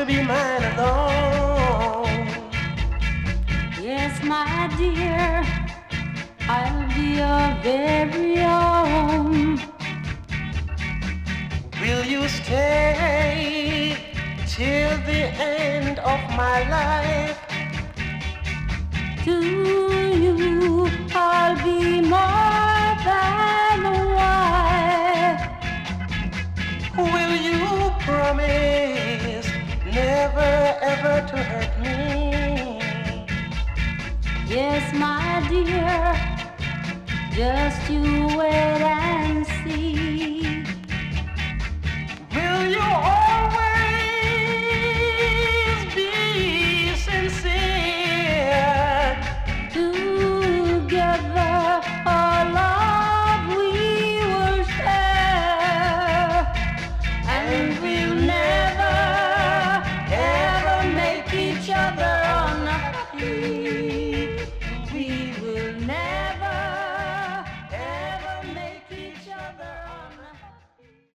be mine alone. Yes, my dear, I'll be your very own. Will you stay till the end of my life? To you, I'll be more than a wife. Will you promise never ever to hurt me? Yes, my dear, just you wait and see.